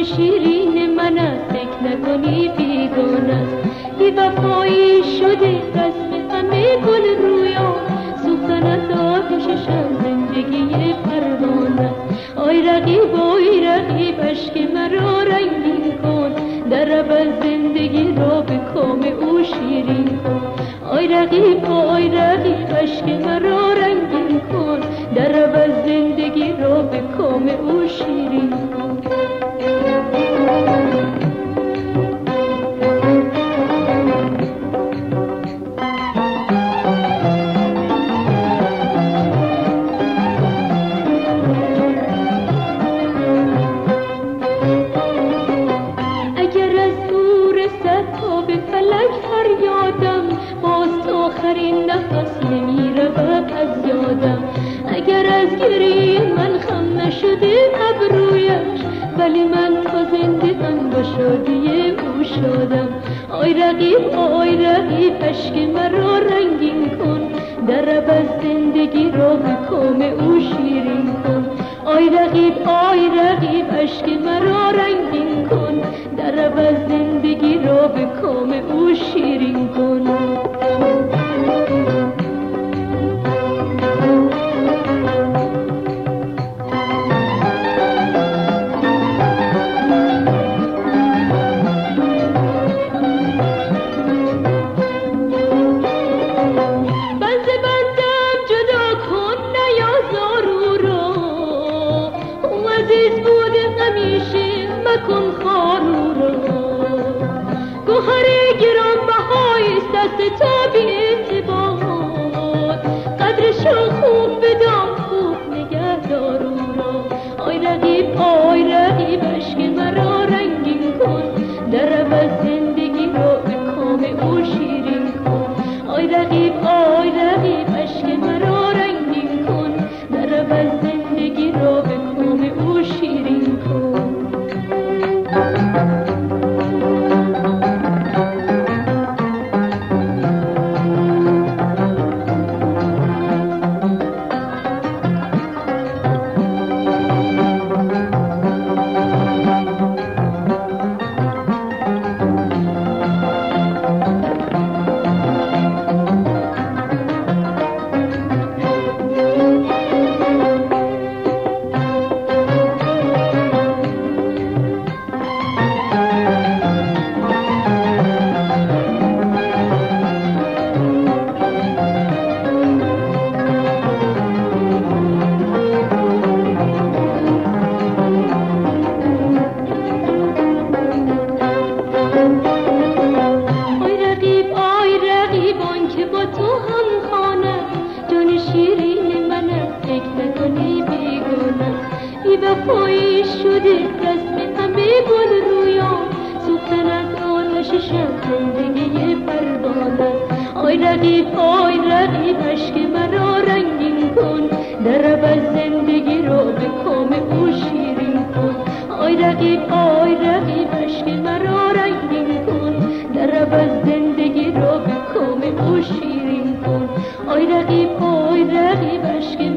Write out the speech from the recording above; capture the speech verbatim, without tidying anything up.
شیرین من است، فکر نکنی بیگانه است. بی وفایی شده رسم همه گل رویا، سوختن از آتششم زندگی پروانه. آی رقیب آی رقیب اشک مرا رنگین کن، در اول زندگی را به کام او شیرین کن. آی رقیب آی رقیب اشک مرا رنگین کن، در اول زندگی را به کام او شیرین کن. ولی من تا زنده ام با شادی او شادم. آی رقیب آی رقیب اشک مرا رنگین کن، در عوض زندگی را به کام او شیرین کن. آی رقیب آی رقیب اشک مرا رنگین کن، در عوض زندگی را به کام او شیرین کن. مکن خارو را گوهر گران بهایست دست تا بی اعتبار، قدرش را خوب بدان خوب نگه دار او را. آی رقیب آی رقیب اشک مرا رنگین کن، در عوض زندگی را به کام او شیرین کن. آی رقیب آی رقیب اشک مرا رنگین کن، در عوض زندگی را به کام او شیرین کن. وفایی شده رسم همه گل رویا، سوختن از آتششم زندگی پروانه. آی رقیب آی رقیب اشک مرا رنگین کن، در عوض زندگی را به کام او شیرین کن. آی رقیب آی رقیب اشک مرا رنگین کن، در عوض زندگی را به کام او شیرین کن. آی رقیب آی رقیب اشک